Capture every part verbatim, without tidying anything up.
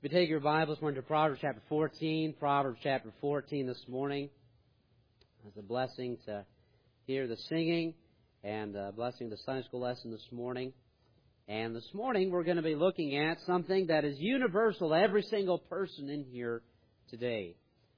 If you take your Bibles, we're into Proverbs chapter fourteen. Proverbs chapter fourteen this morning. It's a blessing to hear the singing and a blessing the Sunday school lesson this morning. And this morning we're going to be looking at something that is universal to every single person in here today.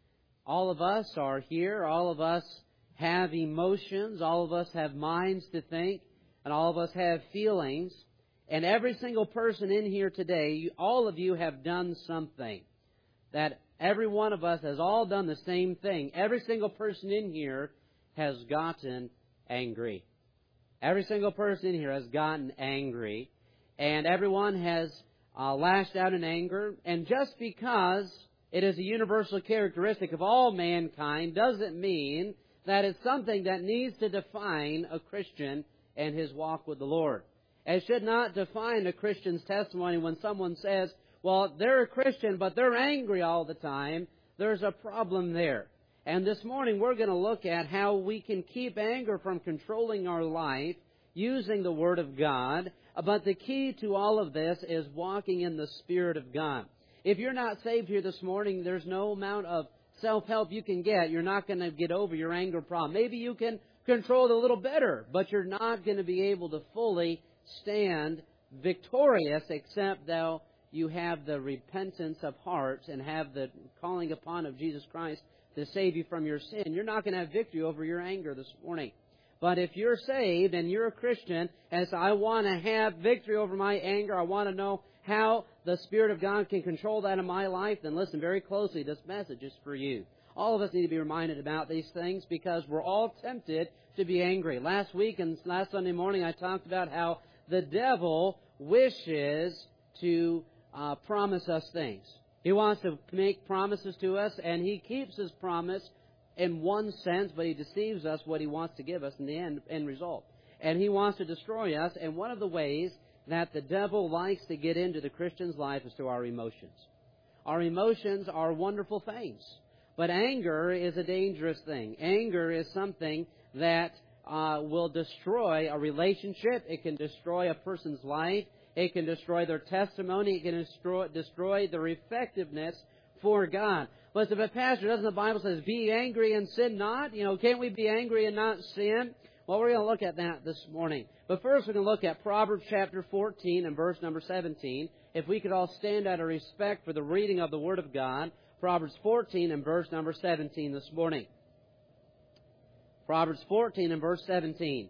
All of us are here. All of us have emotions. All of us have minds to think. And all of us have feelings. And every single person in here today, all of you have done something. That every one of us has all done the same thing. Every single person in here has gotten angry. Every single person in here has gotten angry. And everyone has uh, lashed out in anger. And just because it is a universal characteristic of all mankind doesn't mean that it's something that needs to define a Christian and his walk with the Lord. It should not define a Christian's testimony when someone says, well, they're a Christian, but they're angry all the time. There's a problem there. And this morning we're going to look at how we can keep anger from controlling our life using the Word of God. But the key to all of this is walking in the Spirit of God. If you're not saved here this morning, there's no amount of self-help you can get. You're not going to get over your anger problem. Maybe you can control it a little better, but you're not going to be able to fully stand victorious except though you have the repentance of heart and have the calling upon of Jesus Christ to save you from your sin. You're not going to have victory over your anger this morning. But if you're saved and you're a Christian, as I want to have victory over my anger, I want to know how the Spirit of God can control that in my life, then listen very closely. This message is for you. All of us need to be reminded about these things because we're all tempted to be angry. Last week and last Sunday morning I talked about how the devil wishes to uh, promise us things. He wants to make promises to us, and he keeps his promise in one sense, but he deceives us what he wants to give us in the end, end result. And he wants to destroy us, and one of the ways that the devil likes to get into the Christian's life is through our emotions. Our emotions are wonderful things, but anger is a dangerous thing. Anger is something that Uh, will destroy a relationship. It can destroy a person's life. It can destroy their testimony. It can destroy, destroy their effectiveness for God. But if a pastor, doesn't the Bible says, be angry and sin not? You know, can't we be angry and not sin? Well, we're going to look at that this morning. But first we're going to look at Proverbs chapter fourteen and verse number seventeen. If we could all stand out of respect for the reading of the Word of God. Proverbs fourteen and verse number seventeen this morning. Proverbs fourteen and verse seventeen.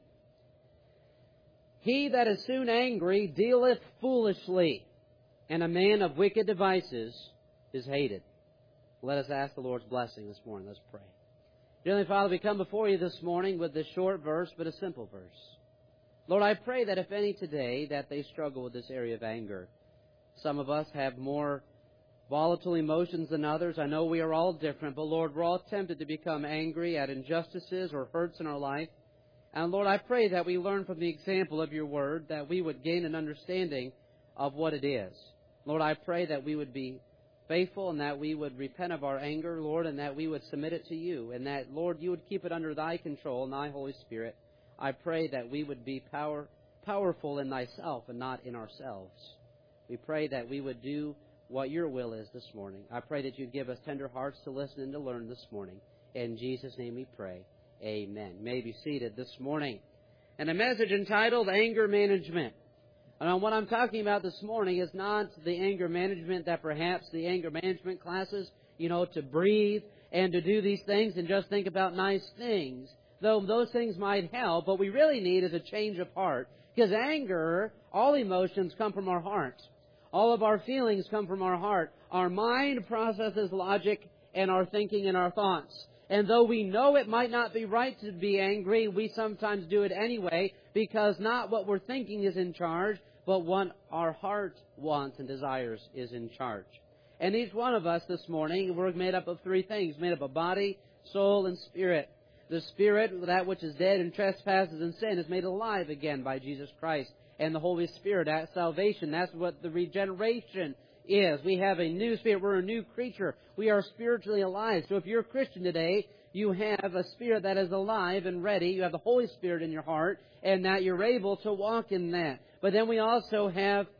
He that is soon angry dealeth foolishly, and a man of wicked devices is hated. Let us ask the Lord's blessing this morning. Let's pray. Dear Heavenly Father, we come before you this morning with this short verse, but a simple verse. Lord, I pray that if any today, that they struggle with this area of anger. Some of us have more volatile emotions than others. I know we are all different, but Lord, we're all tempted to become angry at injustices or hurts in our life. And Lord, I pray that we learn from the example of your word, that we would gain an understanding of what it is. Lord, I pray that we would be faithful and that we would repent of our anger, Lord, and that we would submit it to you. And that, Lord, you would keep it under thy control and thy Holy Spirit. I pray that we would be power, powerful in thyself and not in ourselves. We pray that we would do what your will is this morning. I pray that you'd give us tender hearts to listen and to learn this morning. In Jesus' name we pray. Amen. You may be seated this morning. And a message entitled Anger Management. And what I'm talking about this morning is not the anger management that perhaps the anger management classes, you know, to breathe and to do these things and just think about nice things. Though those things might help, what we really need is a change of heart. Because anger, all emotions come from our hearts. All of our feelings come from our heart. Our mind processes logic and our thinking and our thoughts. And though we know it might not be right to be angry, we sometimes do it anyway because not what we're thinking is in charge, but what our heart wants and desires is in charge. And each one of us this morning, we're made up of three things. Made up of body, soul, and spirit. The spirit, that which is dead in trespasses and sin, is made alive again by Jesus Christ. And the Holy Spirit, that salvation, that's what the regeneration is. We have a new spirit. We're a new creature. We are spiritually alive. So if you're a Christian today, you have a spirit that is alive and ready. You have the Holy Spirit in your heart, and that you're able to walk in that. But then we also have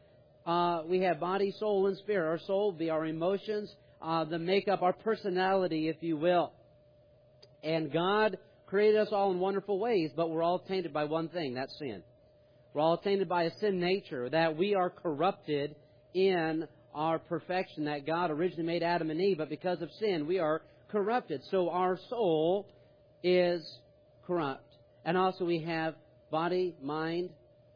uh, we have body, soul, and spirit. Our soul would be our emotions, uh, the makeup, our personality, if you will. And God created us all in wonderful ways, but we're all tainted by one thing, that's sin. We're all tainted by a sin nature, that we are corrupted in our perfection, that God originally made Adam and Eve, but because of sin, we are corrupted. So our soul is corrupt. And also we have body, mind.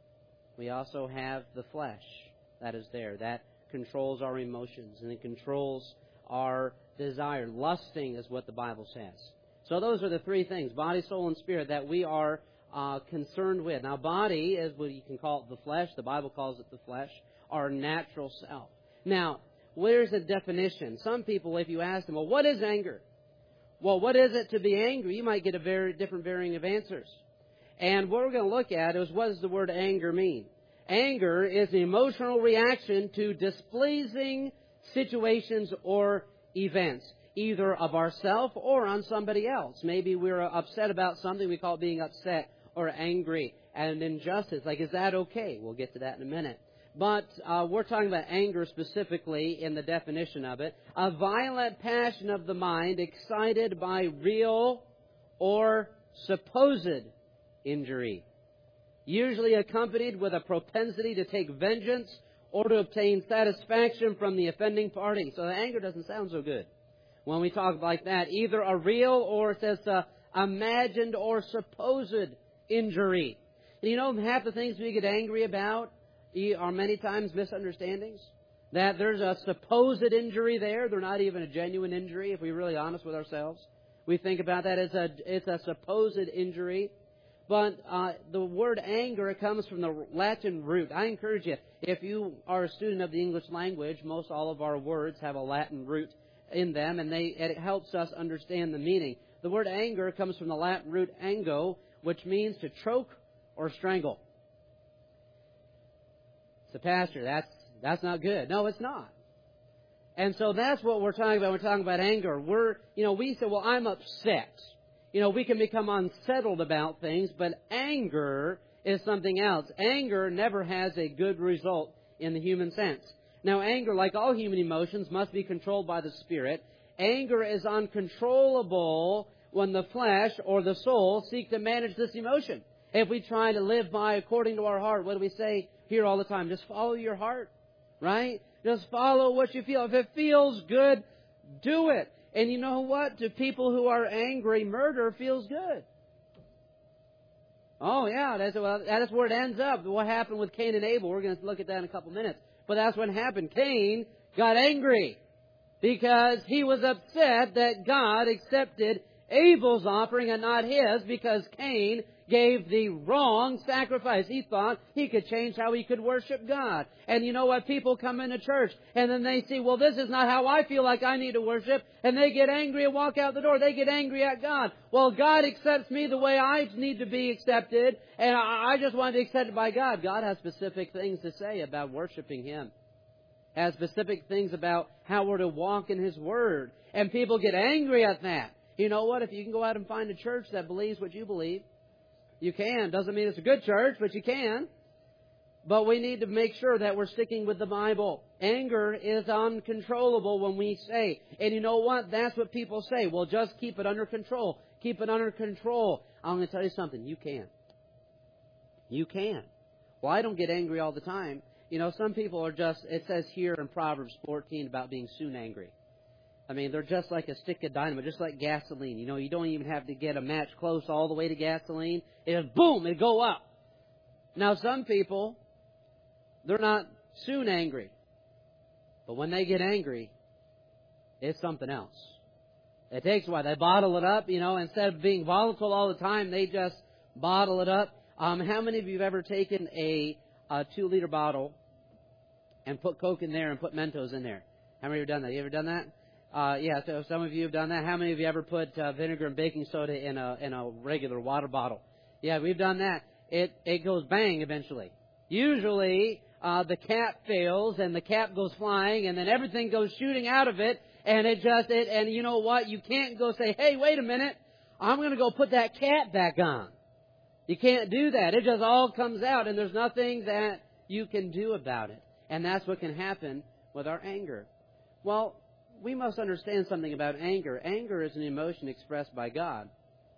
We also have the flesh that is there. That controls our emotions and it controls our desire. Lusting is what the Bible says. So those are the three things, body, soul, and spirit, that we are uh, concerned with. Now, body is what you can call it the flesh. The Bible calls it the flesh, our natural self. Now, where's the definition? Some people, if you ask them, well, what is anger? Well, what is it to be angry? You might get a very different varying of answers. And what we're going to look at is, what does the word anger mean? Anger is the emotional reaction to displeasing situations or events, either of ourselves or on somebody else. Maybe we're upset about something. We call it being upset or angry at an injustice. Like, is that okay? We'll get to that in a minute. But uh, we're talking about anger specifically in the definition of it. A violent passion of the mind excited by real or supposed injury, usually accompanied with a propensity to take vengeance or to obtain satisfaction from the offending party. So the anger doesn't sound so good when we talk like that. Either a real or, it says, uh, imagined or supposed injury. And you know, half the things we get angry about are many times misunderstandings. That there's a supposed injury there. They're not even a genuine injury, if we're really honest with ourselves. We think about that as a, it's a supposed injury. But uh, the word anger, it comes from the Latin root. I encourage you, if you are a student of the English language, most all of our words have a Latin root in them, and they it helps us understand the meaning. The word anger comes from the Latin root ango, which means to choke or strangle. So, Pastor, that's that's not good. No, it's not. And so that's what we're talking about. We're talking about anger. We're, you know, we say, well, I'm upset. You know, we can become unsettled about things, but anger is something else. Anger never has a good result in the human sense. Now, anger, like all human emotions, must be controlled by the Spirit. Anger is uncontrollable when the flesh or the soul seek to manage this emotion. If we try to live by according to our heart, what do we say here all the time? Just follow your heart, right? Just follow what you feel. If it feels good, do it. And you know what? To people who are angry, murder feels good. Oh, yeah, that's, well, that's where it ends up. What happened with Cain and Abel, we're going to look at that in a couple minutes. But that's what happened. Cain got angry because he was upset that God accepted Abel's offering and not his, because Cain gave the wrong sacrifice. He thought he could change how he could worship God. And you know what? People come into church and then they see, well, this is not how I feel like I need to worship. And they get angry and walk out the door. They get angry at God. Well, God accepts me the way I need to be accepted. And I just want to be accepted by God. God has specific things to say about worshiping Him. Has specific things about how we're to walk in His Word. And people get angry at that. You know what? If you can go out and find a church that believes what you believe, you can. Doesn't mean it's a good church, but you can. But we need to make sure that we're sticking with the Bible. Anger is uncontrollable when we say. And you know what? That's what people say. Well, just keep it under control. Keep it under control. I'm going to tell you something. You can. You can. Well, I don't get angry all the time. You know, some people are just, it says here in Proverbs fourteen about being soon angry. I mean, they're just like a stick of dynamite, just like gasoline. You know, you don't even have to get a match close all the way to gasoline. It just, boom, it go up. Now, some people, they're not soon angry. But when they get angry, it's something else. It takes a while. They bottle it up, you know, instead of being volatile all the time, they just bottle it up. Um, how many of you have ever taken a, a two-liter bottle and put Coke in there and put Mentos in there? How many of you have done that? You ever done that? Uh, yeah, so some of you have done that. How many of you ever put uh, vinegar and baking soda in a in a regular water bottle? Yeah, we've done that. It it goes bang eventually. Usually, uh, the cap fails and the cap goes flying, and then everything goes shooting out of it, and it just it and you know what? You can't go say, "Hey, wait a minute, I'm going to go put that cap back on." You can't do that. It just all comes out, and there's nothing that you can do about it. And that's what can happen with our anger. Well, we must understand something about anger. Anger is an emotion expressed by God.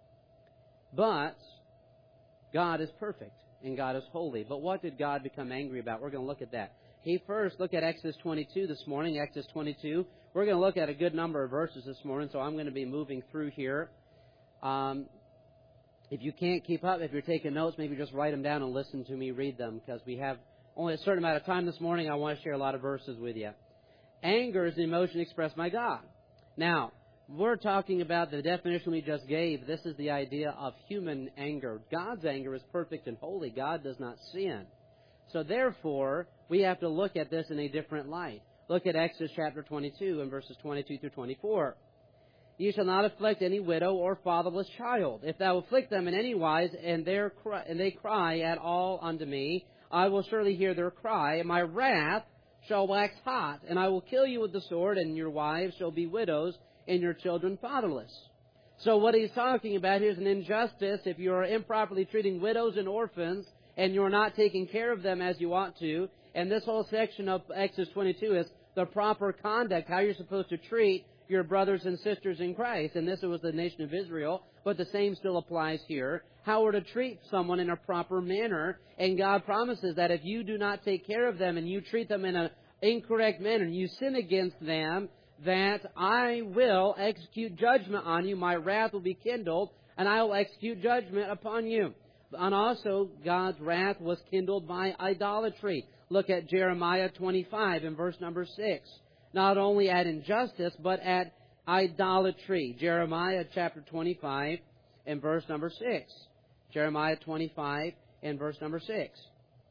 But God is perfect and God is holy. But what did God become angry about? We're going to look at that. He first look at Exodus twenty-two this morning. Exodus twenty-two. We're going to look at a good number of verses this morning, so I'm going to be moving through here. Um, if you can't keep up, if you're taking notes, maybe just write them down and listen to me read them, because we have only a certain amount of time this morning. I want to share a lot of verses with you. Anger is an emotion expressed by God. Now, we're talking about the definition we just gave. This is the idea of human anger. God's anger is perfect and holy. God does not sin. So therefore, we have to look at this in a different light. Look at Exodus chapter twenty-two and verses twenty-two through twenty-four. You shall not afflict any widow or fatherless child. If thou afflict them in any wise, and, cry, and they cry at all unto me, I will surely hear their cry, and my wrath shall wax hot, and I will kill you with the sword, and your wives shall be widows, and your children fatherless. So what he's talking about here is an injustice. If you are improperly treating widows and orphans, and you're not taking care of them as you ought to, and this whole section of Exodus twenty-two is the proper conduct, how you're supposed to treat your brothers and sisters in Christ. And this was the nation of Israel, but the same still applies here. How we're to treat someone in a proper manner. And God promises that if you do not take care of them and you treat them in an incorrect manner, and you sin against them, that I will execute judgment on you. My wrath will be kindled, and I will execute judgment upon you. And also, God's wrath was kindled by idolatry. Look at Jeremiah twenty-five in verse number six. Not only at injustice, but at idolatry. Jeremiah chapter twenty-five and verse number six. Jeremiah twenty-five and verse number six.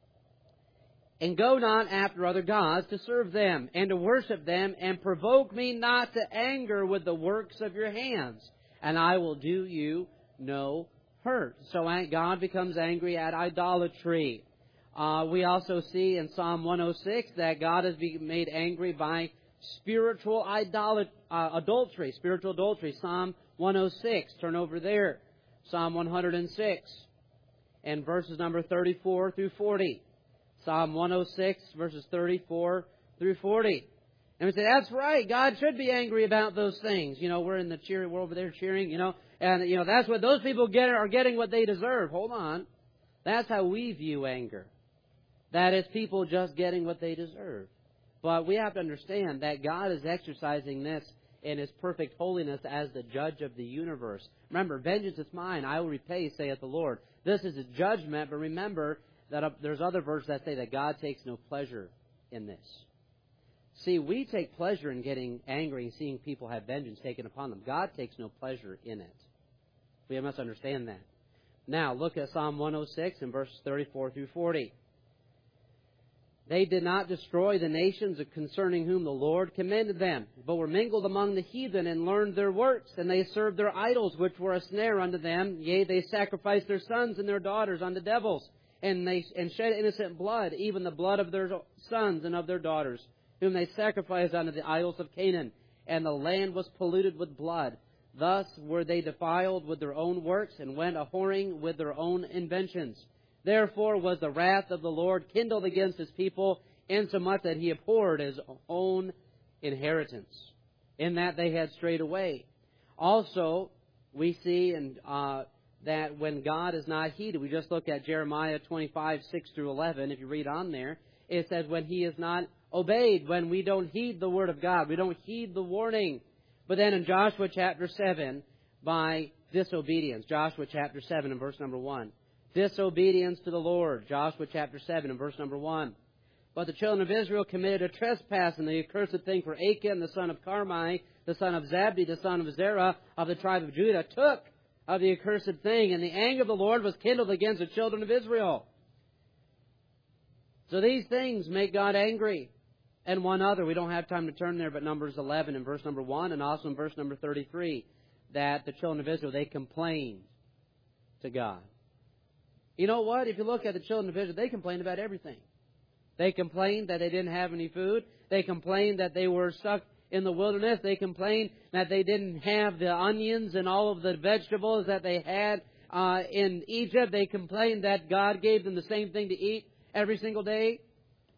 And go not after other gods to serve them, and to worship them, and provoke me not to anger with the works of your hands, and I will do you no hurt. So God becomes angry at idolatry. Uh, we also see in Psalm one oh six that God has been made angry by spiritual idolat- uh, adultery, spiritual adultery. Psalm one oh six, turn over there. Psalm one oh six, and verses number thirty-four through forty. Psalm one oh six, verses thirty-four through forty. And we say, that's right, God should be angry about those things. You know, we're in the cheering, we're over there cheering, you know, and, you know, that's what those people get, are getting what they deserve. Hold on. That's how we view anger. That is people just getting what they deserve. But we have to understand that God is exercising this in His perfect holiness as the judge of the universe. Remember, vengeance is mine, I will repay, saith the Lord. This is a judgment, but remember that uh, there's other verses that say that God takes no pleasure in this. See, we take pleasure in getting angry and seeing people have vengeance taken upon them. God takes no pleasure in it. We must understand that. Now, look at Psalm one oh six and verses thirty-four through forty. They did not destroy the nations concerning whom the Lord commended them, but were mingled among the heathen and learned their works. And they served their idols, which were a snare unto them. Yea, they sacrificed their sons and their daughters unto devils, and they and shed innocent blood, even the blood of their sons and of their daughters, whom they sacrificed unto the idols of Canaan. And the land was polluted with blood. Thus were they defiled with their own works, and went a-whoring with their own inventions. Therefore was the wrath of the Lord kindled against His people, insomuch that He abhorred His own inheritance, in that they had strayed away. Also, we see in, uh, that when God is not heeded, we just look at Jeremiah twenty-five, six through eleven, if you read on there, it says when He is not obeyed, when we don't heed the Word of God, we don't heed the warning. But then in Joshua chapter seven, by disobedience, Joshua chapter seven and verse number one. Disobedience to the Lord, Joshua chapter seven and verse number one. But the children of Israel committed a trespass, and the accursed thing for Achan, the son of Carmi, the son of Zabdi, the son of Zerah, of the tribe of Judah, took of the accursed thing, and the anger of the Lord was kindled against the children of Israel. So these things make God angry. And one other, we don't have time to turn there, but Numbers eleven and verse number one, and also in verse number thirty-three, that the children of Israel, they complained to God. You know what? If you look at the children of Israel, they complained about everything. They complained that they didn't have any food. They complained that they were stuck in the wilderness. They complained that they didn't have the onions and all of the vegetables that they had uh, in Egypt. They complained that God gave them the same thing to eat every single day.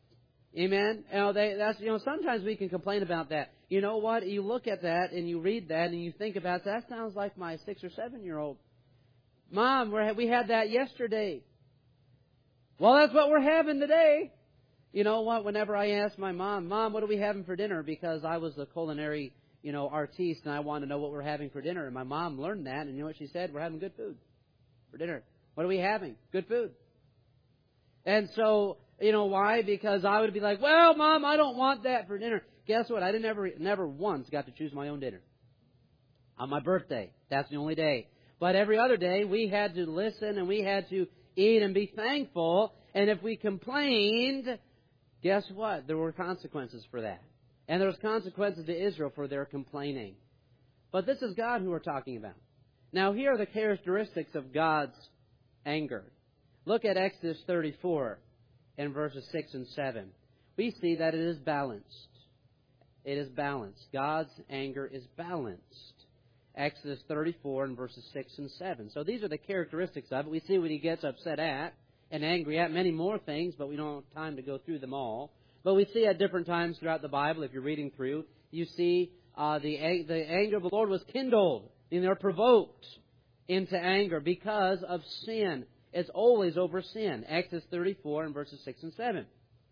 Amen? You know, they, that's, you know, sometimes we can complain about that. You know what? You look at that and you read that and you think about that. That sounds like my six or seven year old. Mom, we're, we had that yesterday. Well, that's what we're having today. You know what? Whenever I ask my mom, Mom, what are we having for dinner? Because I was a culinary, you know, artiste and I wanted to know what we're having for dinner. And my mom learned that, and you know what she said? We're having good food for dinner. What are we having? Good food. And so, you know why? Because I would be like, well, Mom, I don't want that for dinner. Guess what? I didn't ever, never once got to choose my own dinner. On my birthday. That's the only day. But every other day, we had to listen and we had to eat and be thankful. And if we complained, guess what? There were consequences for that. And there was consequences to Israel for their complaining. But this is God who we're talking about. Now, here are the characteristics of God's anger. Look at Exodus thirty-four and verses six and seven. We see that it is balanced. It is balanced. God's anger is balanced. Exodus thirty-four and verses six and seven. So these are the characteristics of it. We see what he gets upset at and angry at, many more things, but we don't have time to go through them all. But we see at different times throughout the Bible, if you're reading through, you see uh, the, the anger of the Lord was kindled, and they're provoked into anger because of sin. It's always over sin. Exodus thirty-four and verses six and seven.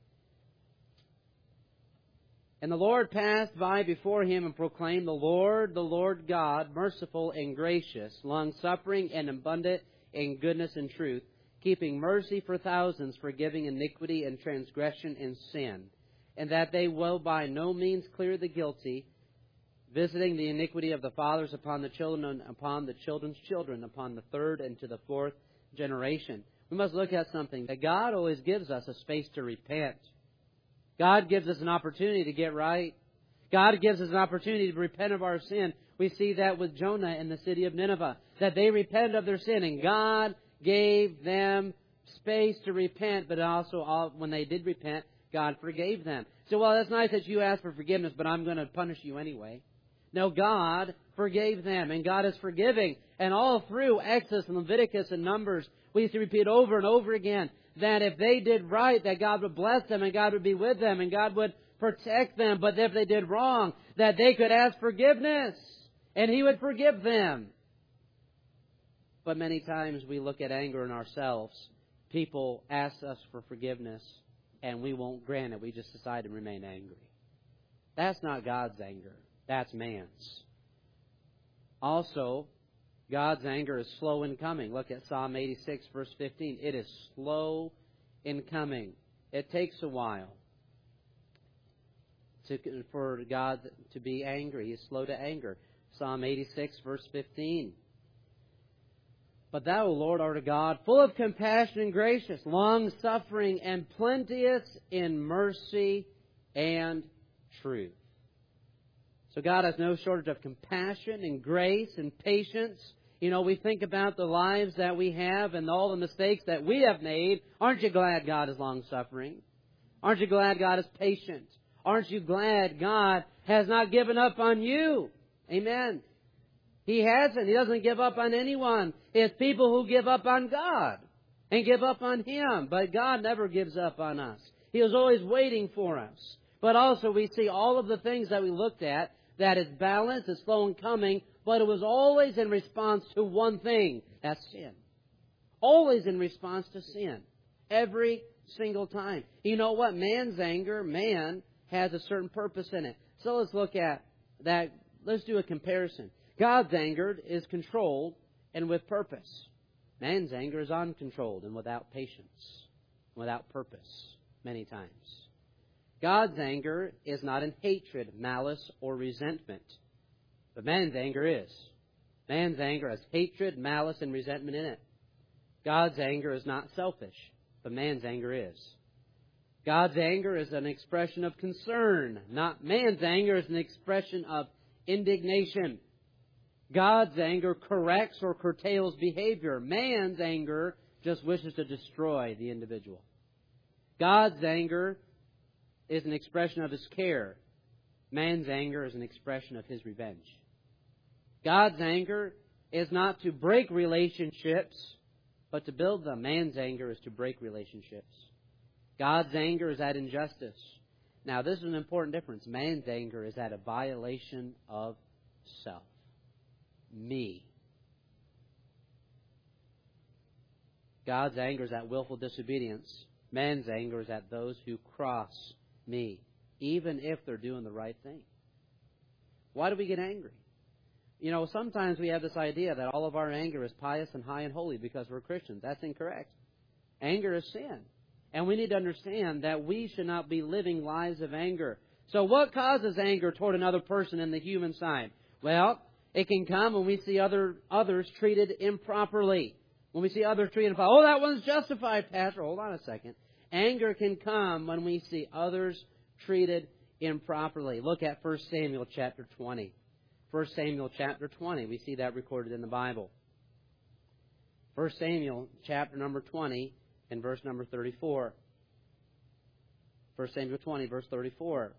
And the Lord passed by before him and proclaimed, The Lord, the Lord God, merciful and gracious, long-suffering and abundant in goodness and truth, keeping mercy for thousands, forgiving iniquity and transgression and sin, and that they will by no means clear the guilty, visiting the iniquity of the fathers upon the children and upon the children's children, upon the third and to the fourth generation. We must look at something, that God always gives us a space to repent. God gives us an opportunity to get right. God gives us an opportunity to repent of our sin. We see that with Jonah in the city of Nineveh, that they repented of their sin, and God gave them space to repent, but also all, when they did repent, God forgave them. So, well, that's nice that you asked for forgiveness, but I'm going to punish you anyway. No, God forgave them, and God is forgiving. And all through Exodus and Leviticus and Numbers, we used to repeat over and over again that if they did right, that God would bless them, and God would be with them, and God would protect them. But if they did wrong, that they could ask forgiveness, and He would forgive them. But many times we look at anger in ourselves. People ask us for forgiveness, and we won't grant it. We just decide to remain angry. That's not God's anger. That's man's. Also, God's anger is slow in coming. Look at Psalm eighty-six, verse fifteen. It is slow in coming. It takes a while to, for God to be angry. He is slow to anger. Psalm eighty-six, verse fifteen. But thou, O Lord, art a God full of compassion and gracious, long-suffering and plenteous in mercy and truth. So God has no shortage of compassion and grace and patience. You know, we think about the lives that we have and all the mistakes that we have made. Aren't you glad God is long-suffering? Aren't you glad God is patient? Aren't you glad God has not given up on you? Amen. He hasn't. He doesn't give up on anyone. It's people who give up on God and give up on Him. But God never gives up on us. He is always waiting for us. But also we see all of the things that we looked at, that is balanced, is slow in coming, but it was always in response to one thing. That's sin. Always in response to sin. Every single time. You know what? Man's anger, man has a certain purpose in it. So let's look at that. Let's do a comparison. God's anger is controlled and with purpose. Man's anger is uncontrolled and without patience, without purpose, many times. God's anger is not in hatred, malice, or resentment. But man's anger is. Man's anger has hatred, malice, and resentment in it. God's anger is not selfish, but man's anger is. God's anger is an expression of concern. Not man's anger is an expression of indignation. God's anger corrects or curtails behavior. Man's anger just wishes to destroy the individual. God's anger is an expression of His care. Man's anger is an expression of His revenge. God's anger is not to break relationships, but to build them. Man's anger is to break relationships. God's anger is at injustice. Now, this is an important difference. Man's anger is at a violation of self. Me. God's anger is at willful disobedience. Man's anger is at those who cross me, even if they're doing the right thing. Why do we get angry? You know, sometimes we have this idea that all of our anger is pious and high and holy because we're Christians. That's incorrect. Anger is sin. And we need to understand that we should not be living lives of anger. So what causes anger toward another person in the human side? Well, it can come when we see other others treated improperly. When we see others treated improperly. Oh, that one's justified, Pastor. Hold on a second. Anger can come when we see others treated improperly. Look at First Samuel chapter twenty. First Samuel chapter twenty. We see that recorded in the Bible. First Samuel chapter number twenty and verse number thirty-four. First Samuel twenty, verse thirty-four.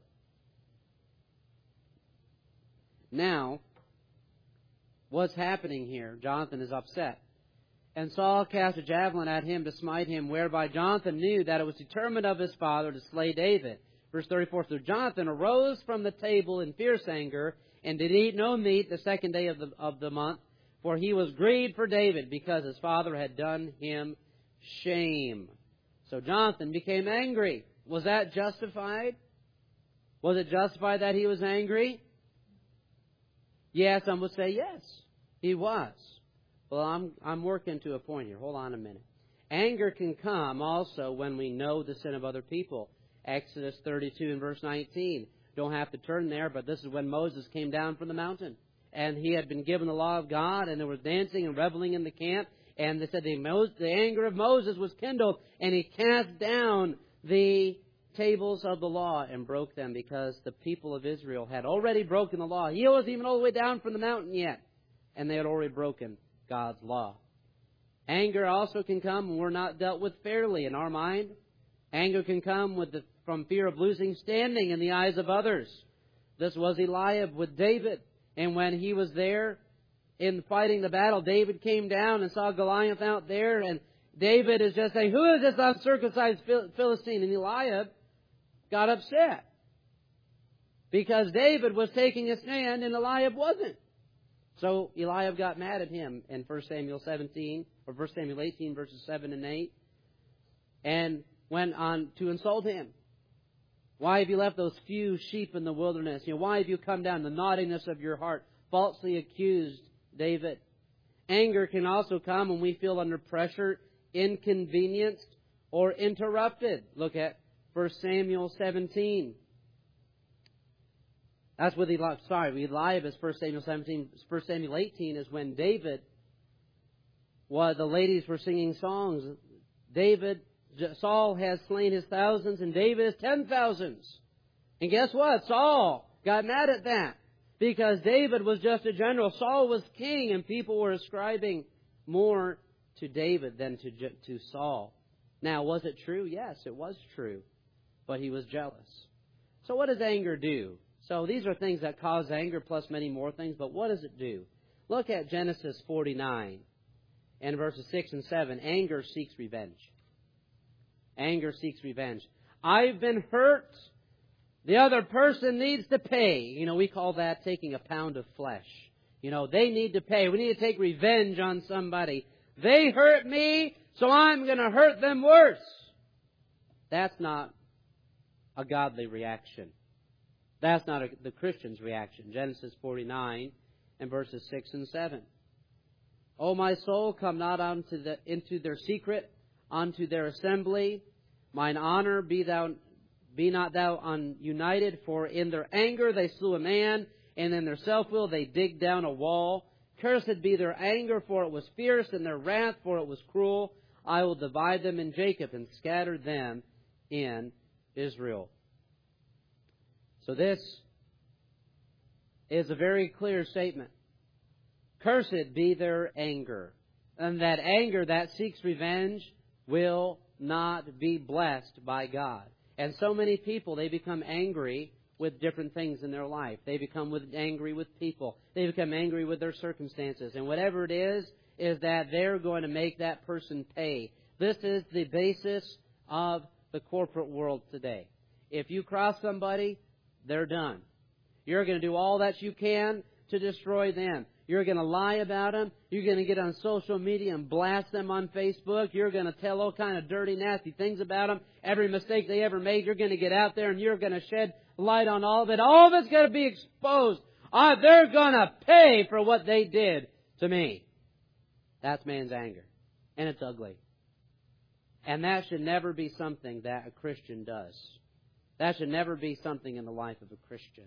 Now, what's happening here? Jonathan is upset. And Saul cast a javelin at him to smite him, whereby Jonathan knew that it was determined of his father to slay David. Verse thirty-four, so Jonathan arose from the table in fierce anger, and did eat no meat the second day of the, of the month, for he was grieved for David, because his father had done him shame. So Jonathan became angry. Was that justified? Was it justified that he was angry? Yes, some would say yes, he was. Well, I'm I'm working to a point here. Hold on a minute. Anger can come also when we know the sin of other people. Exodus thirty-two and verse nineteen. Don't have to turn there, but this is when Moses came down from the mountain. And he had been given the law of God, and there was dancing and reveling in the camp. And they said the, Mo- the anger of Moses was kindled, and he cast down the tables of the law and broke them, because the people of Israel had already broken the law. He wasn't even all the way down from the mountain yet, and they had already broken God's law. Anger also can come when we're not dealt with fairly in our mind. Anger can come with the, from fear of losing standing in the eyes of others. This was Eliab with David. And when he was there in fighting the battle, David came down and saw Goliath out there. And David is just saying, who is this uncircumcised Philistine? And Eliab got upset, because David was taking a stand and Eliab wasn't. So Eliab got mad at him in First Samuel seventeen, or First Samuel eighteen, verses seven and eight, and went on to insult him. Why have you left those few sheep in the wilderness? You know, why have you come down, the naughtiness of your heart? Falsely accused David. Anger can also come when we feel under pressure, inconvenienced, or interrupted. Look at First Samuel seventeen. That's what Eliab, sorry, Eliab is First Samuel seventeen. First Samuel eighteen is when David, well, the ladies were singing songs. David, Saul has slain his thousands, and David has ten thousands. And guess what? Saul got mad at that, because David was just a general. Saul was king, and people were ascribing more to David than to, to Saul. Now, was it true? Yes, it was true. But he was jealous. So what does anger do? So these are things that cause anger, plus many more things. But what does it do? Look at Genesis forty-nine and verses six and seven. Anger seeks revenge. Anger seeks revenge. I've been hurt. The other person needs to pay. You know, we call that taking a pound of flesh. You know, they need to pay. We need to take revenge on somebody. They hurt me, so I'm going to hurt them worse. That's not a godly reaction. That's not a, the Christian's reaction. Genesis forty-nine and verses six and seven. O my soul, come not unto the, into their secret, unto their assembly. Mine honor be thou, be not thou ununited, for in their anger they slew a man, and in their self-will they digged down a wall. Cursed be their anger, for it was fierce, and their wrath, for it was cruel. I will divide them in Jacob and scatter them in Israel. So this is a very clear statement. Cursed be their anger. And that anger that seeks revenge will not be blessed by God. And so many people, they become angry with different things in their life. They become with, angry with people. They become angry with their circumstances. And whatever it is, is that they're going to make that person pay. This is the basis of the corporate world today. If you cross somebody, they're done. You're going to do all that you can to destroy them. You're going to lie about them. You're going to get on social media and blast them on Facebook. You're going to tell all kind of dirty, nasty things about them. Every mistake they ever made, you're going to get out there and you're going to shed light on all of it. All of it's going to be exposed. Ah, they're going to pay for what they did to me. That's man's anger. And it's ugly. And that should never be something that a Christian does. That should never be something in the life of a Christian.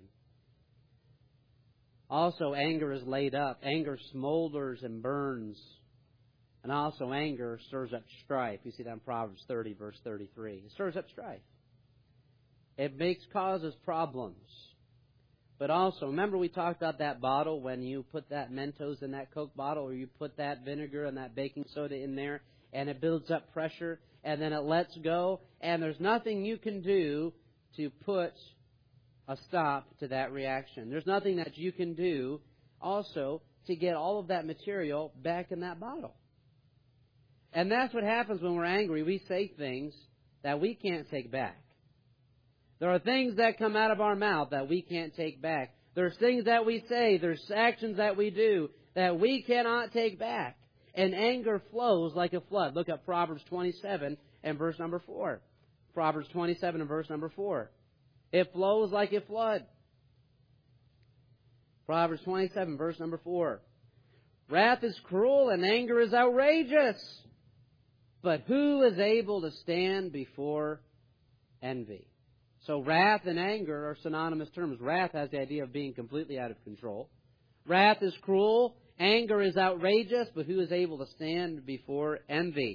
Also, anger is laid up. Anger smolders and burns. And also, anger stirs up strife. You see that in Proverbs thirty, verse thirty-three. It stirs up strife. It makes causes problems. But also, remember we talked about that bottle when you put that Mentos in that Coke bottle, or you put that vinegar and that baking soda in there, and it builds up pressure, and then it lets go, and there's nothing you can do to put a stop to that reaction. There's nothing that you can do also to get all of that material back in that bottle. And that's what happens when we're angry. We say things that we can't take back. There are things that come out of our mouth that we can't take back. There's things that we say, there's actions that we do that we cannot take back. And anger flows like a flood. Look at Proverbs twenty-seven and verse number four. Proverbs twenty-seven and verse number four. It flows like a flood. Proverbs twenty-seven, verse number four. Wrath is cruel and anger is outrageous. But who is able to stand before envy? So wrath and anger are synonymous terms. Wrath has the idea of being completely out of control. Wrath is cruel. Anger is outrageous. But who is able to stand before envy?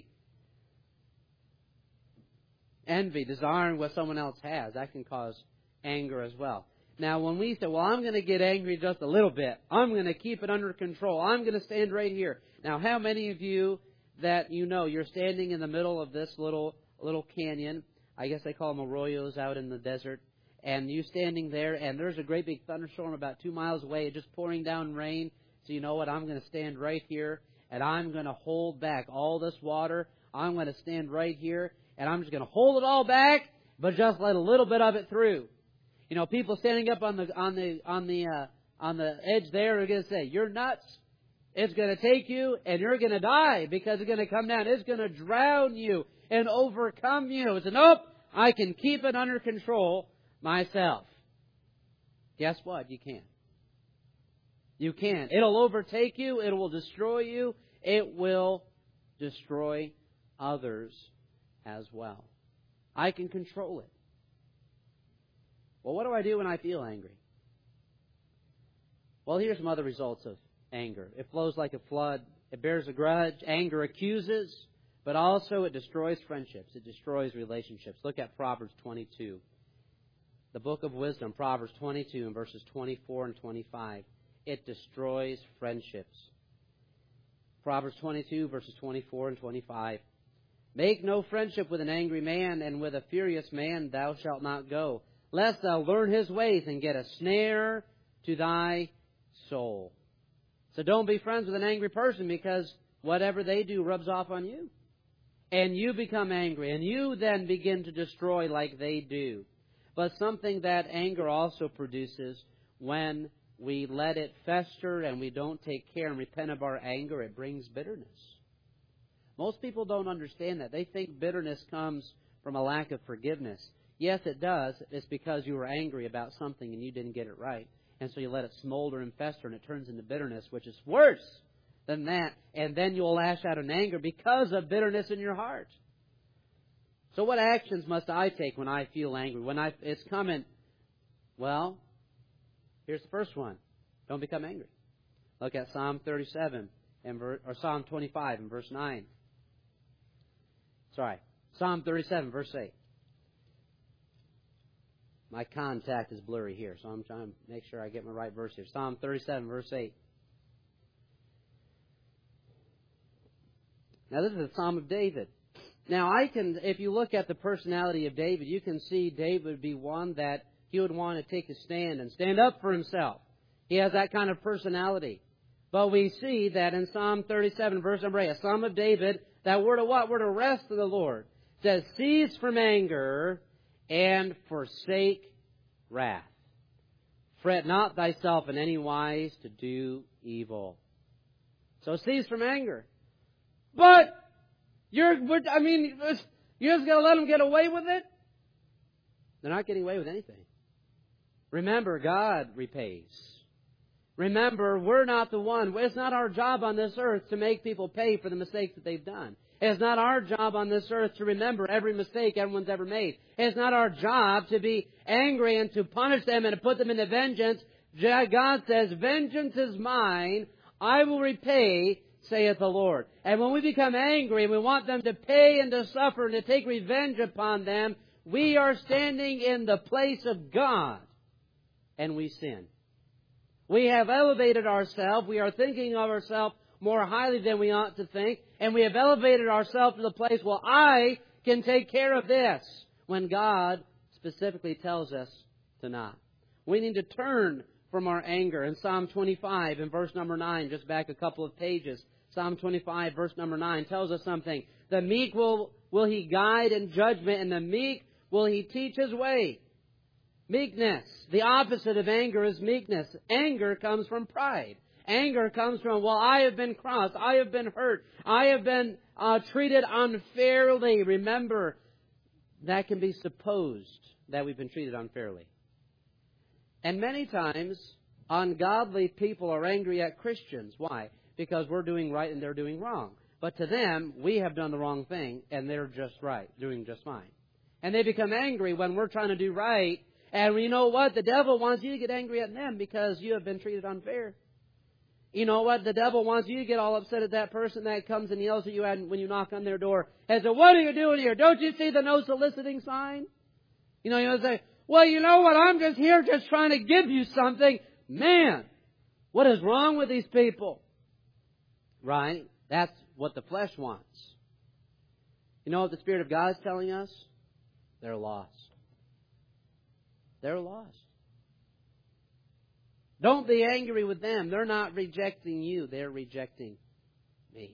Envy, desiring what someone else has, that can cause anger as well. Now, when we say, well, I'm going to get angry just a little bit. I'm going to keep it under control. I'm going to stand right here. Now, how many of you that you know, you're standing in the middle of this little little canyon, I guess they call them arroyos out in the desert, and you standing there, and there's a great big thunderstorm about two miles away, just pouring down rain. So you know what? I'm going to stand right here, and I'm going to hold back all this water. I'm going to stand right here, and I'm just going to hold it all back, but just let a little bit of it through. You know, people standing up on the on the on the uh, on the edge there are going to say, "You're nuts. It's going to take you, and you're going to die because it's going to come down. It's going to drown you and overcome you." It's nope. I can keep it under control myself. Guess what? You can't. You can't. It'll overtake you. It will destroy you. It will destroy others as well. I can control it. Well, what do I do when I feel angry? Well, here's some other results of anger. It flows like a flood. It bears a grudge. Anger accuses, but also it destroys friendships. It destroys relationships. Look at Proverbs twenty-two. The book of wisdom, Proverbs twenty-two and verses twenty-four and twenty-five. It destroys friendships. Proverbs twenty-two, verses twenty-four and twenty-five. Make no friendship with an angry man, and with a furious man thou shalt not go, lest thou learn his ways and get a snare to thy soul. So don't be friends with an angry person, because whatever they do rubs off on you. And you become angry, and you then begin to destroy like they do. But something that anger also produces, when we let it fester and we don't take care and repent of our anger, it brings bitterness. Most people don't understand that. They think bitterness comes from a lack of forgiveness. Yes, it does. It's because you were angry about something and you didn't get it right. And so you let it smolder and fester, and it turns into bitterness, which is worse than that. And then you'll lash out in anger because of bitterness in your heart. So what actions must I take when I feel angry? When I it's coming, well, here's the first one. Don't become angry. Look at Psalm thirty-seven and ver, or Psalm twenty-five and verse nine. Sorry, Psalm thirty-seven, verse eight. My contact is blurry here, so I'm trying to make sure I get my right verse here. Psalm thirty-seven, verse eight. Now, this is a Psalm of David. Now, I can, if you look at the personality of David, you can see David would be one that he would want to take a stand and stand up for himself. He has that kind of personality. But we see that in Psalm thirty-seven, verse number eight, a Psalm of David, that we're to what? We're to rest in the Lord. It says, cease from anger and forsake wrath. Fret not thyself in any wise to do evil. So cease from anger. But you're, I mean, you're just going to let them get away with it? They're not getting away with anything. Remember, God repays. Remember, we're not the one. It's not our job on this earth to make people pay for the mistakes that they've done. It's not our job on this earth to remember every mistake everyone's ever made. It's not our job to be angry and to punish them and to put them into vengeance. God says, vengeance is mine, I will repay, saith the Lord. And when we become angry and we want them to pay and to suffer and to take revenge upon them, we are standing in the place of God and we sin. We have elevated ourselves. We are thinking of ourselves more highly than we ought to think. And we have elevated ourselves to the place, well, I can take care of this, when God specifically tells us to not. We need to turn from our anger. In Psalm twenty-five, in verse number nine, just back a couple of pages, Psalm twenty-five, verse number nine, tells us something. The meek will, will He guide in judgment, and the meek will He teach His way. Meekness. The opposite of anger is meekness. Anger comes from pride. Anger comes from, well, I have been crossed. I have been hurt. I have been uh, treated unfairly. Remember, that can be supposed that we've been treated unfairly. And many times, ungodly people are angry at Christians. Why? Because we're doing right and they're doing wrong. But to them, we have done the wrong thing and they're just right, doing just fine. And they become angry when we're trying to do right. And you know what? The devil wants you to get angry at them because you have been treated unfair. You know what? The devil wants you to get all upset at that person that comes and yells at you when you knock on their door and says, what are you doing here? Don't you see the no soliciting sign? You know, you say, well, you know what? I'm just here just trying to give you something. Man, what is wrong with these people? Right? That's what the flesh wants. You know what the Spirit of God is telling us? They're lost. They're lost. Don't be angry with them. They're not rejecting you. They're rejecting me.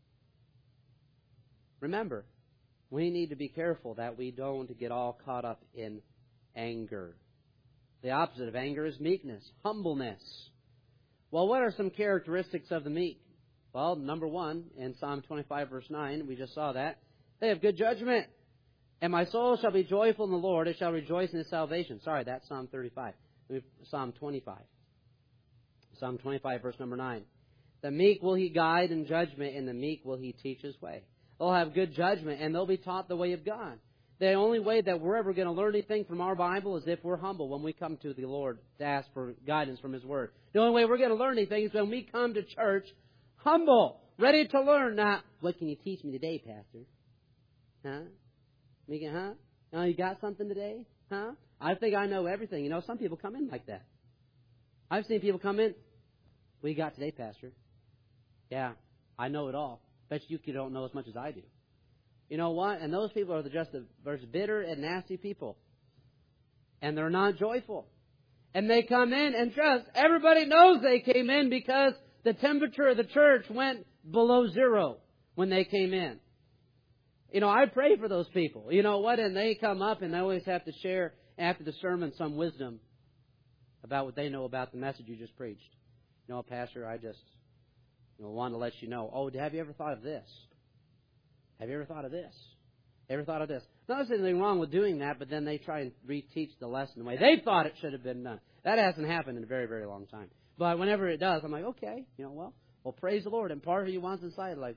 Remember, we need to be careful that we don't get all caught up in anger. The opposite of anger is meekness, humbleness. Well, what are some characteristics of the meek? Well, number one, in Psalm twenty-five, verse nine, we just saw that. They have good judgment. And my soul shall be joyful in the Lord. It shall rejoice in His salvation. Sorry, that's Psalm thirty-five. Psalm twenty-five. Psalm twenty-five, verse number nine. The meek will He guide in judgment, and the meek will He teach His way. They'll have good judgment, and they'll be taught the way of God. The only way that we're ever going to learn anything from our Bible is if we're humble when we come to the Lord to ask for guidance from His Word. The only way we're going to learn anything is when we come to church humble, ready to learn. Not, what can you teach me today, Pastor? Huh? Me, huh? Oh, you got something today? Huh? I think I know everything. You know, some people come in like that. I've seen people come in. What you got today, Pastor? Yeah, I know it all. Bet you you don't know as much as I do. You know what? And those people are just the most bitter and nasty people. And they're not joyful. And they come in and just, everybody knows they came in because the temperature of the church went below zero when they came in. You know, I pray for those people. You know what? And they come up and they always have to share after the sermon some wisdom about what they know about the message you just preached. You know, Pastor, I just you know, want to let you know. Oh, have you ever thought of this? Have you ever thought of this? Ever thought of this? Not there's anything wrong with doing that, but then they try and reteach the lesson the way they thought it should have been done. That hasn't happened in a very, very long time. But whenever it does, I'm like, okay, you know, well, well, praise the Lord. And part of you wants inside, like,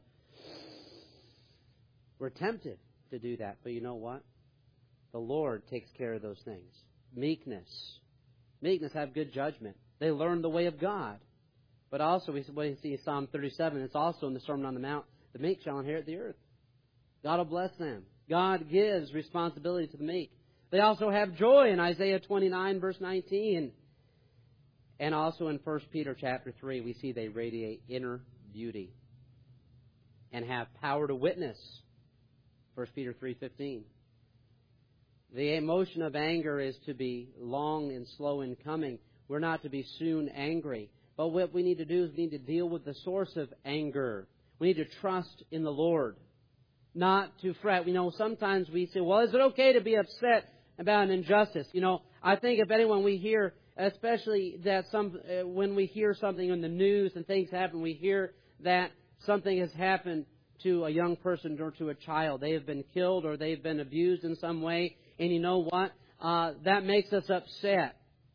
we're tempted to do that. But you know what? The Lord takes care of those things. Meekness. Meekness have good judgment. They learn the way of God. But also, we see Psalm thirty-seven, it's also in the Sermon on the Mount, the meek shall inherit the earth. God will bless them. God gives responsibility to the meek. They also have joy in Isaiah twenty-nine, verse nineteen. And also in First Peter chapter three, we see they radiate inner beauty and have power to witness. First Peter three fifteen. The emotion of anger is to be long and slow in coming. We're not to be soon angry. But what we need to do is we need to deal with the source of anger. We need to trust in the Lord. not to fret. You know, sometimes we say, well, is it okay to be upset about an injustice? You know, I think if anyone we hear, especially that some uh, when we hear something in the news and things happen, we hear that something has happened to a young person or to a child. They have been killed or they've been abused in some way. And you know what? Uh, that makes us upset.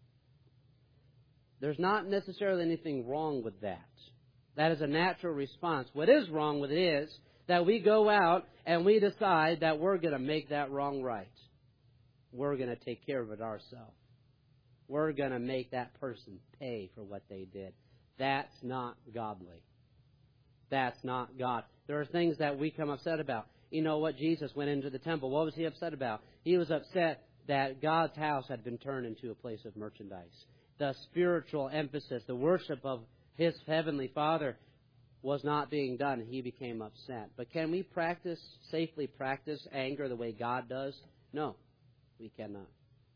There's not necessarily anything wrong with that. That is a natural response. What is wrong with it is that we go out and we decide that we're going to make that wrong right. We're going to take care of it ourselves. We're going to make that person pay for what they did. That's not godly. That's not God. There are things that we come upset about. You know what? Jesus went into the temple. What was he upset about? He was upset that God's house had been turned into a place of merchandise. The spiritual emphasis, the worship of his heavenly Father was not being done. He became upset. But can we practice, safely practice anger the way God does? No, we cannot.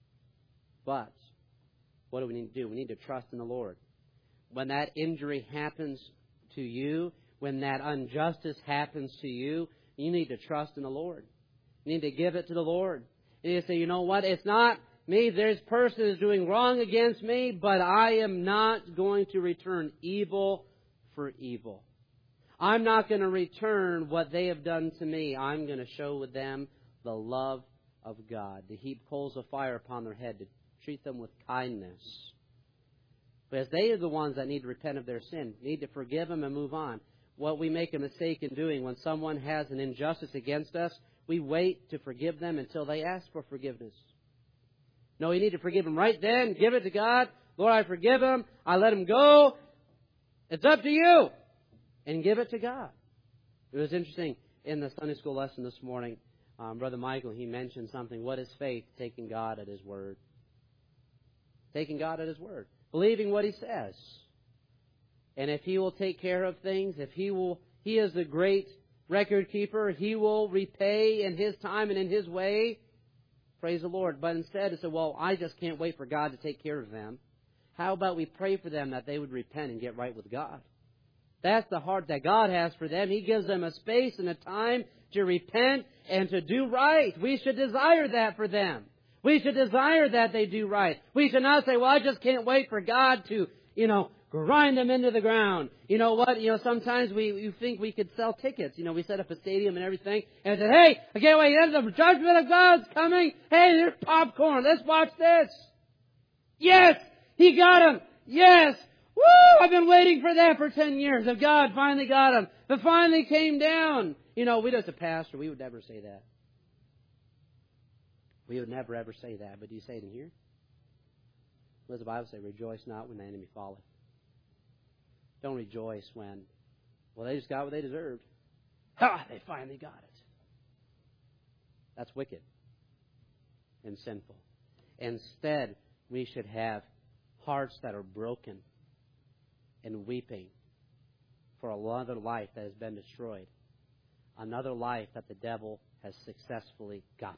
But what do we need to do? We need to trust in the Lord. When that injury happens to you, when that injustice happens to you, you need to trust in the Lord. You need to give it to the Lord. You need to say, you know what? It's not me. This person is doing wrong against me, but I am not going to return evil for evil. I'm not going to return what they have done to me. I'm going to show with them the love of God, to heap coals of fire upon their head, to treat them with kindness. Because they are the ones that need to repent of their sin, need to forgive them and move on. What we make a mistake in doing when someone has an injustice against us, we wait to forgive them until they ask for forgiveness. No, you need to forgive them right then. Give it to God. Lord, I forgive him. I let him go. It's up to you. And give it to God. It was interesting in the Sunday school lesson this morning. Um, Brother Michael, he mentioned something. What is faith? Taking God at His word. Taking God at His word. Believing what He says. And if He will take care of things, if He will, He is the great record keeper, He will repay in His time and in His way. Praise the Lord. But instead, it said, well, I just can't wait for God to take care of them. How about we pray for them that they would repent and get right with God? That's the heart that God has for them. He gives them a space and a time to repent and to do right. We should desire that for them. We should desire that they do right. We should not say, well, I just can't wait for God to, you know, grind them into the ground. You know what? You know, sometimes we you think we could sell tickets. You know, we set up a stadium and everything. And say, hey, I can't wait. The judgment of God's coming. Hey, there's popcorn. Let's watch this. Yes, He got him. Yes. Woo! I've been waiting for that for ten years. If God finally got him. But finally came down. You know, we as a pastor, we would never say that. We would never ever say that. But do you say it in here? What does the Bible say? Rejoice not when the enemy falleth. Don't rejoice when, well, they just got what they deserved. Ha! They finally got it. That's wicked and sinful. Instead, we should have hearts that are broken and weeping for another life that has been destroyed. Another life that the devil has successfully gotten.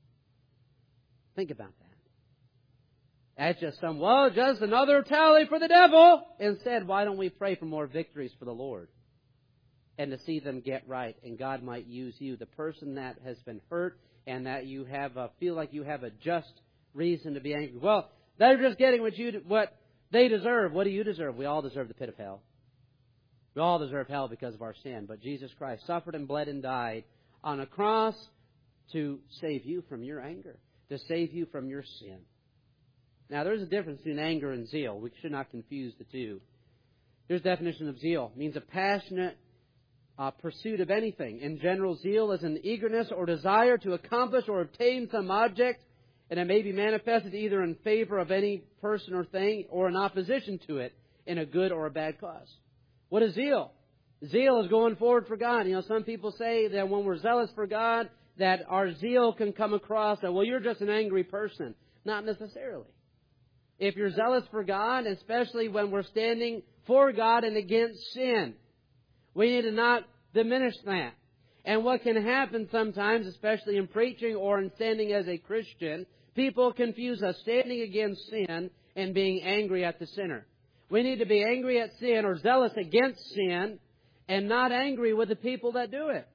Think about that. That's just some, well, just another tally for the devil. Instead, why don't we pray for more victories for the Lord? And to see them get right. And God might use you, the person that has been hurt, and that you have a, feel like you have a just reason to be angry. Well, they're just getting what you what they deserve. What do you deserve? We all deserve the pit of hell. We all deserve hell because of our sin. But Jesus Christ suffered and bled and died on a cross to save you from your anger, to save you from your sin. Now, there's a difference between anger and zeal. We should not confuse the two. Here's the definition of zeal. It means a passionate uh, pursuit of anything. In general, zeal is an eagerness or desire to accomplish or obtain some object, and it may be manifested either in favor of any person or thing or in opposition to it in a good or a bad cause. What is zeal? Zeal is going forward for God. You know, some people say that when we're zealous for God, that our zeal can come across that, well, you're just an angry person. Not necessarily. If you're zealous for God, especially when we're standing for God and against sin, we need to not diminish that. And what can happen sometimes, especially in preaching or in standing as a Christian, people confuse us standing against sin and being angry at the sinner. We need to be angry at sin or zealous against sin and not angry with the people that do it.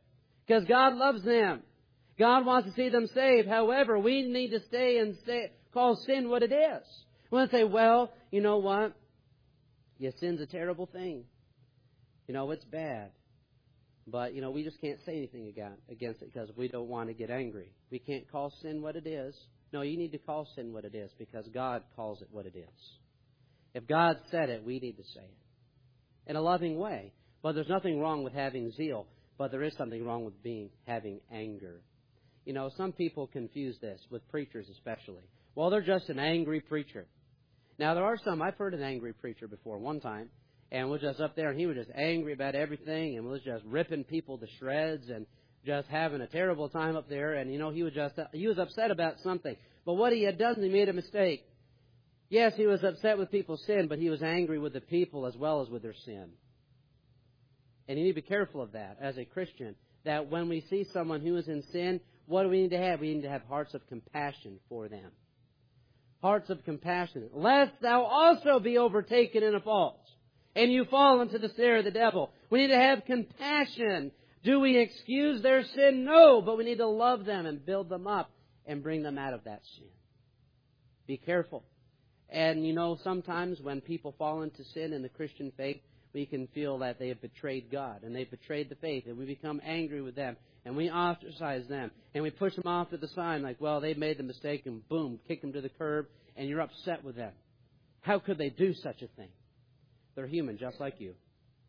because God loves them. God wants to see them saved. However, we need to stay and say, call sin what it is. We want to say, well, you know what? Yeah, sin's a terrible thing. You know, it's bad. But, you know, we just can't say anything against it because we don't want to get angry. We can't call sin what it is. No, you need to call sin what it is because God calls it what it is. If God said it, we need to say it in a loving way. But there's nothing wrong with having zeal, but there is something wrong with being having anger. You know, some people confuse this, with preachers especially. Well, they're just an angry preacher. Now, there are some, I've heard an angry preacher before one time, and was just up there, and he was just angry about everything, and was just ripping people to shreds, and just having a terrible time up there, and, you know, he was just, he was upset about something. But what he had done, he made a mistake. Yes, he was upset with people's sin, but he was angry with the people as well as with their sin. And you need to be careful of that as a Christian, that when we see someone who is in sin, what do we need to have? We need to have hearts of compassion for them. Hearts of compassion. Lest thou also be overtaken in a fault, and you fall into the snare of the devil. We need to have compassion. Do we excuse their sin? No, but we need to love them and build them up and bring them out of that sin. Be careful. And you know, sometimes when people fall into sin in the Christian faith, we can feel that they have betrayed God and they've betrayed the faith, and we become angry with them and we ostracize them and we push them off to the side like, well, they made the mistake, and boom, kick them to the curb, and you're upset with them. How could they do such a thing? They're human just like you.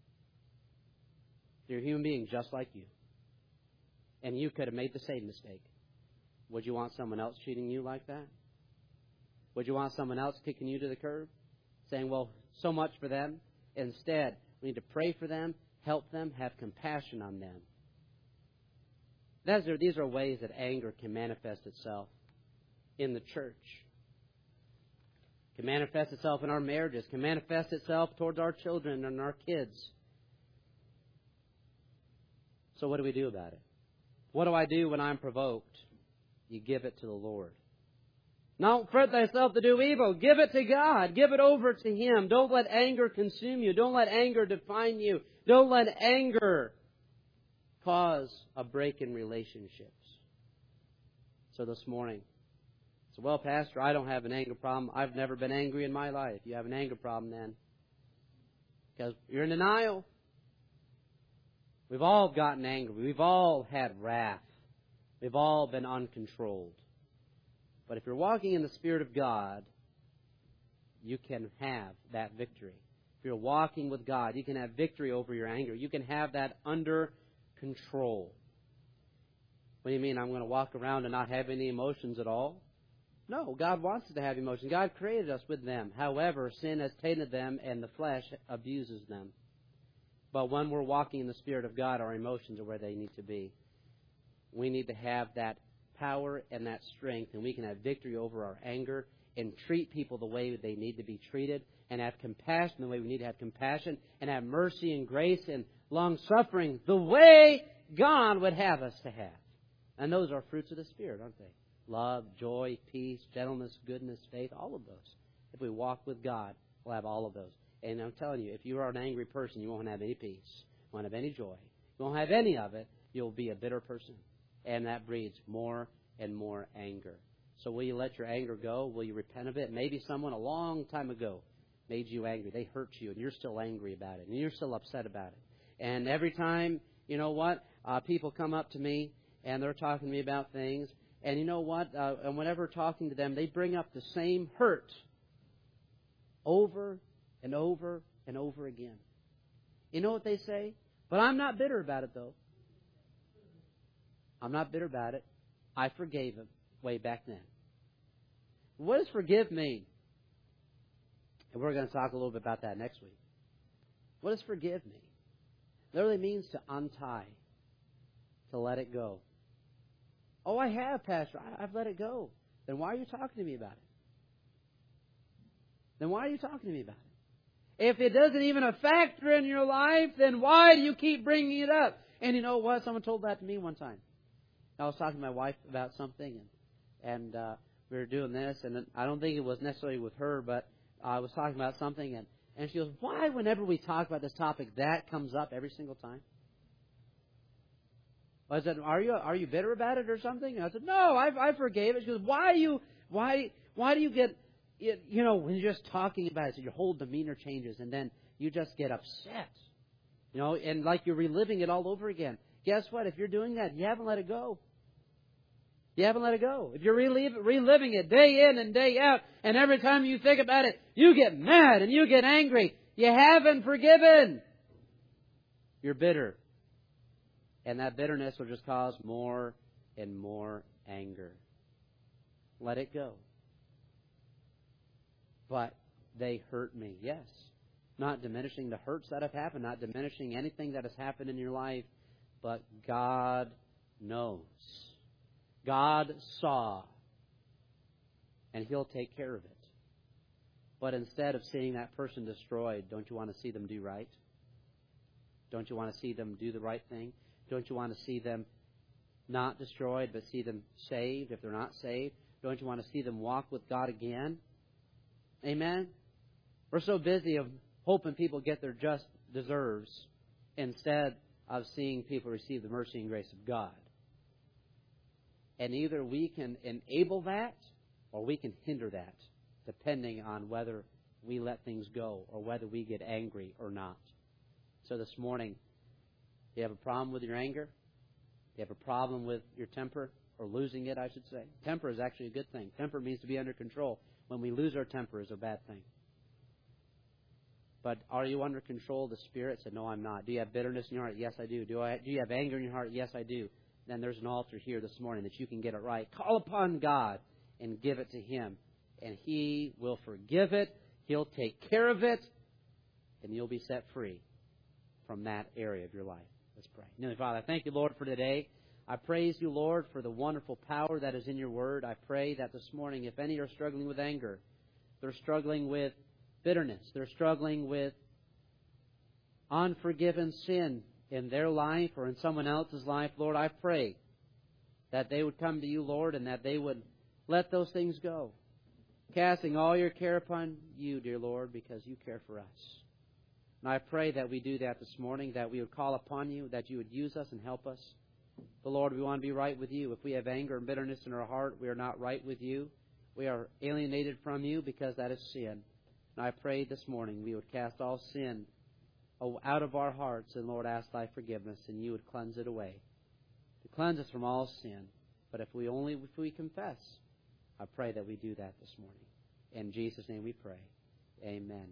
They're a human being just like you. And you could have made the same mistake. Would you want someone else treating you like that? Would you want someone else kicking you to the curb? Saying, well, so much for them. Instead, we need to pray for them, help them, have compassion on them. These are, these are ways that anger can manifest itself in the church. It can manifest itself in our marriages. It can manifest itself towards our children and our kids. So what do we do about it? What do I do when I'm provoked? You give it to the Lord. Don't fret thyself to do evil. Give it to God. Give it over to Him. Don't let anger consume you. Don't let anger define you. Don't let anger cause a break in relationships. So this morning, so well, Pastor, I don't have an anger problem. I've never been angry in my life. You have an anger problem then. Because you're in denial. We've all gotten angry. We've all had wrath. We've all been uncontrolled. But if you're walking in the Spirit of God, you can have that victory. If you're walking with God, you can have victory over your anger. You can have that under control. What do you mean, I'm going to walk around and not have any emotions at all? No, God wants us to have emotions. God created us with them. However, sin has tainted them and the flesh abuses them. But when we're walking in the Spirit of God, our emotions are where they need to be. We need to have that power and that strength, and we can have victory over our anger and treat people the way they need to be treated, and have compassion the way we need to have compassion, and have mercy and grace and long-suffering the way God would have us to have. And those are fruits of the Spirit, aren't they? Love, joy, peace, gentleness, goodness, faith, all of those. If we walk with God, we'll have all of those. And I'm telling you, if you are an angry person, you won't have any peace. You won't have any joy. You won't have any of it. You'll be a bitter person. And that breeds more and more anger. So will you let your anger go? Will you repent of it? Maybe someone a long time ago made you angry. They hurt you, and you're still angry about it, and you're still upset about it. And every time, you know what, uh, people come up to me, and they're talking to me about things, and you know what, uh, and whenever talking to them, they bring up the same hurt over and over and over again. You know what they say? But I'm not bitter about it, though. I'm not bitter about it. I forgave him way back then. What does forgive mean? And we're going to talk a little bit about that next week. What does forgive mean? It literally means to untie, to let it go. Oh, I have, Pastor. I, I've let it go. Then why are you talking to me about it? Then why are you talking to me about it? If it doesn't even a factor in your life, then why do you keep bringing it up? And you know what? Someone told that to me one time. I was talking to my wife about something, and, and uh, we were doing this, and I don't think it was necessarily with her, but I was talking about something, and, and she goes, why whenever we talk about this topic, that comes up every single time? I said, are you are you bitter about it or something? And I said, no, I, I forgave it. She goes, why do you why why do you get it, you know, when you're just talking about it, so your whole demeanor changes, and then you just get upset, you know, and like you're reliving it all over again. Guess what? If you're doing that, you haven't let it go. You haven't let it go. If you're relive, reliving it day in and day out, and every time you think about it, you get mad and you get angry, you haven't forgiven. You're bitter. And that bitterness will just cause more and more anger. Let it go. But they hurt me. Yes. Not diminishing the hurts that have happened, not diminishing anything that has happened in your life, but God knows. God saw, and He'll take care of it. But instead of seeing that person destroyed, don't you want to see them do right? Don't you want to see them do the right thing? Don't you want to see them not destroyed, but see them saved if they're not saved? Don't you want to see them walk with God again? Amen? We're so busy of hoping people get their just deserves instead of seeing people receive the mercy and grace of God. And either we can enable that or we can hinder that, depending on whether we let things go or whether we get angry or not. So this morning, do you have a problem with your anger? Do you have a problem with your temper, or losing it, I should say? Temper is actually a good thing. Temper means to be under control. When we lose our temper, it's a bad thing. But are you under control of the Spirit? Said, no, I'm not. Do you have bitterness in your heart? Yes, I do. Do I? Do you have anger in your heart? Yes, I do. Then there's an altar here this morning that you can get it right. Call upon God and give it to Him. And He will forgive it. He'll take care of it. And you'll be set free from that area of your life. Let's pray. Heavenly Father, I thank you, Lord, for today. I praise you, Lord, for the wonderful power that is in your word. I pray that this morning, if any are struggling with anger, they're struggling with bitterness, they're struggling with unforgiven sin in their life or in someone else's life, Lord, I pray that they would come to you, Lord, and that they would let those things go, casting all your care upon you, dear Lord, because you care for us. And I pray that we do that this morning, that we would call upon you, that you would use us and help us. But Lord, we want to be right with you. If we have anger and bitterness in our heart, we are not right with you. We are alienated from you because that is sin. And I pray this morning we would cast all sin out of our hearts, and Lord, ask thy forgiveness, and you would cleanse it away. To cleanse us from all sin. But if we only if we confess, I pray that we do that this morning. In Jesus' name we pray. Amen.